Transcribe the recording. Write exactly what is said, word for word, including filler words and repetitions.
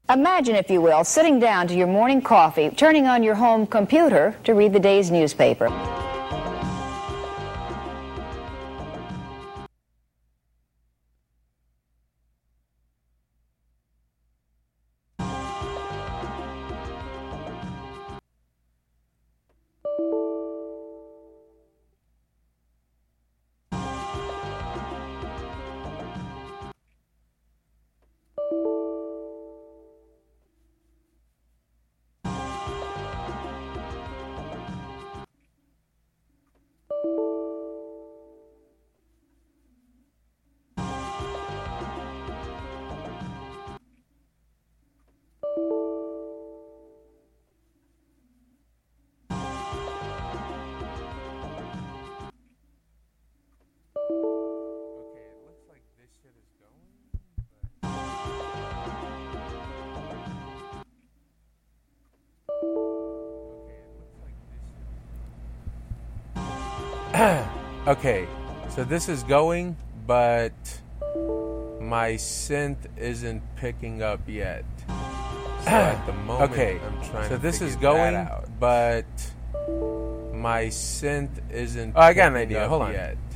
Imagine, if you will, sitting down to your morning coffee, turning on your home computer to read the day's newspaper. Okay, so this is going, but my synth isn't picking up yet. So at the moment, okay, I'm trying so to this is going, out. But my synth isn't. Oh, I got an idea. Hold on. Yet.